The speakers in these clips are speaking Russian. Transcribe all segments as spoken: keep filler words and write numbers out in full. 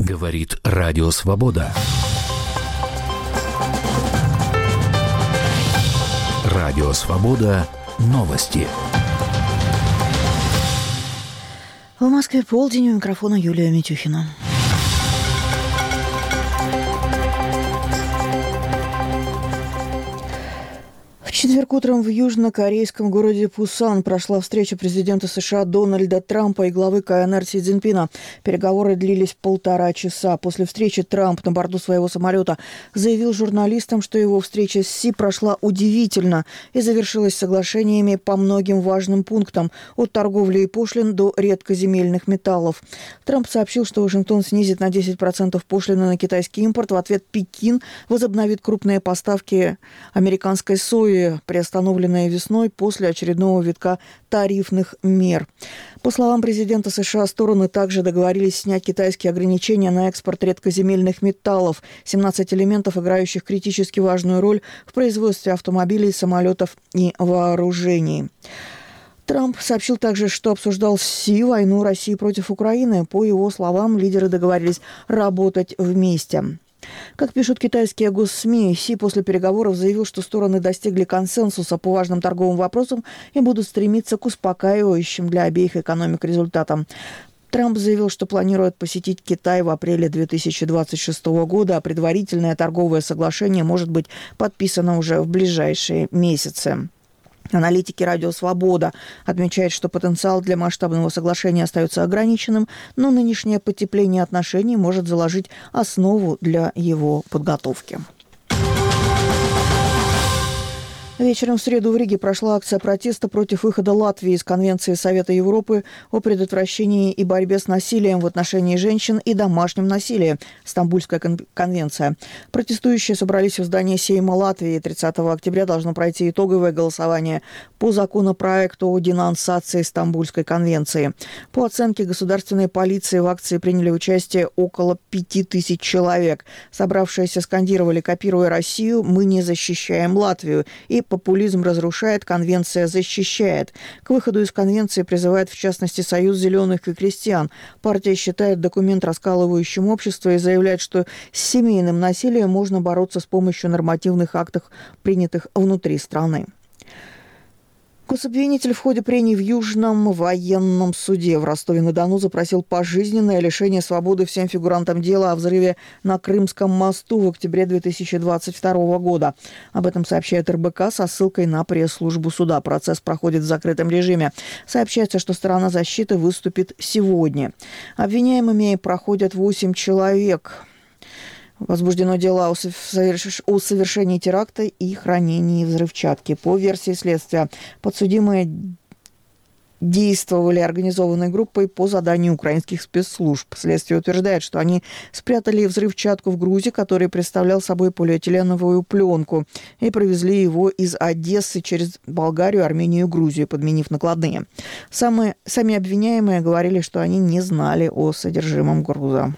Говорит Радио Свобода. Радио Свобода. Новости. В Москве полдень, у микрофона Юлия Митюхина. В четверг утром в южнокорейском городе Пусан прошла встреча президента США Дональда Трампа и главы КНР Си Цзиньпина. Переговоры длились полтора часа. После встречи Трамп на борту своего самолета заявил журналистам, что его встреча с Си прошла удивительно и завершилась соглашениями по многим важным пунктам, от торговли и пошлин до редкоземельных металлов. Трамп сообщил, что Вашингтон снизит на десять процентов пошлины на китайский импорт. В ответ Пекин возобновит крупные поставки американской сои, приостановленные весной после очередного витка тарифных мер. По словам президента США, стороны также договорились снять китайские ограничения на экспорт редкоземельных металлов, семнадцать элементов, играющих критически важную роль в производстве автомобилей, самолетов и вооружений. Трамп сообщил также, что обсуждал с Си войну России против Украины. По его словам, лидеры договорились работать вместе. Как пишут китайские госсми, Си после переговоров заявил, что стороны достигли консенсуса по важным торговым вопросам и будут стремиться к успокаивающим для обеих экономик результатам. Трамп заявил, что планирует посетить Китай в апреле две тысячи двадцать шестого года, а предварительное торговое соглашение может быть подписано уже в ближайшие месяцы. Аналитики «Радио Свобода» отмечают, что потенциал для масштабного соглашения остается ограниченным, но нынешнее потепление отношений может заложить основу для его подготовки. Вечером в среду в Риге прошла акция протеста против выхода Латвии из Конвенции Совета Европы о предотвращении и борьбе с насилием в отношении женщин и домашнем насилии. Стамбульская конвенция. Протестующие собрались в здании Сейма Латвии. тридцатого октября должно пройти итоговое голосование по законопроекту о денонсации Стамбульской конвенции. По оценке государственной полиции в акции приняли участие около пяти тысяч человек. Собравшиеся скандировали, копируя Россию, «Мы не защищаем Латвию» и «Популизм разрушает, конвенция защищает». К выходу из конвенции призывает, в частности, Союз зеленых и крестьян. Партия считает документ раскалывающим общество и заявляет, что с семейным насилием можно бороться с помощью нормативных актов, принятых внутри страны. Гособвинитель в ходе прений в Южном военном суде в Ростове-на-Дону запросил пожизненное лишение свободы всем фигурантам дела о взрыве на Крымском мосту в октябре две тысячи двадцать второго года. Об этом сообщает эр бэ ка со ссылкой на пресс-службу суда. Процесс проходит в закрытом режиме. Сообщается, что сторона защиты выступит сегодня. Обвиняемыми проходят восемь человек. Возбуждено дело о совершении теракта и хранении взрывчатки. По версии следствия, подсудимые действовали организованной группой по заданию украинских спецслужб. Следствие утверждает, что они спрятали взрывчатку в грузе, который представлял собой полиэтиленовую пленку, и провезли его из Одессы через Болгарию, Армению и Грузию, подменив накладные. Самые, сами обвиняемые говорили, что они не знали о содержимом груза.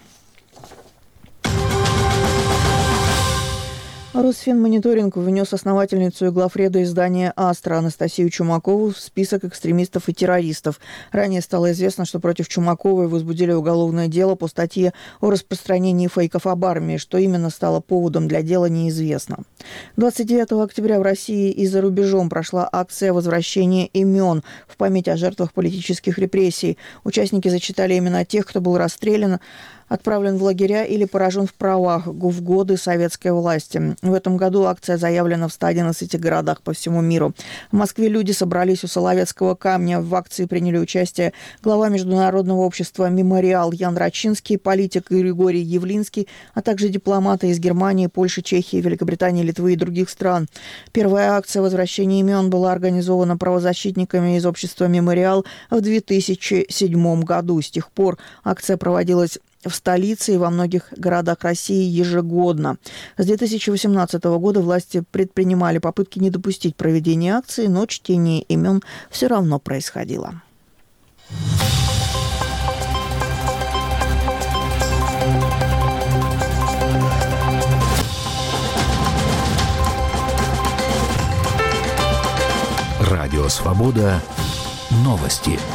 Росфинмониторинг внес основательницу и главреда издания «Астра» Анастасию Чумакову в список экстремистов и террористов. Ранее стало известно, что против Чумаковой возбудили уголовное дело по статье о распространении фейков об армии. Что именно стало поводом для дела, неизвестно. двадцать девятого октября в России и за рубежом прошла акция возвращения имен в память о жертвах политических репрессий. Участники зачитали имена тех, кто был расстрелян, отправлен в лагеря или поражен в правах в годы советской власти. В этом году акция заявлена в ста одиннадцати городах по всему миру. В Москве люди собрались у Соловецкого камня. В акции приняли участие глава Международного общества «Мемориал» Ян Рачинский, политик Григорий Явлинский, а также дипломаты из Германии, Польши, Чехии, Великобритании, Литвы и других стран. Первая акция возвращения имен была организована правозащитниками из общества «Мемориал» в две тысячи седьмом году. С тех пор акция проводилась в столице и во многих городах России ежегодно. С две тысячи восемнадцатого года власти предпринимали попытки не допустить проведения акции, но чтение имен все равно происходило. Радио Свобода. Новости.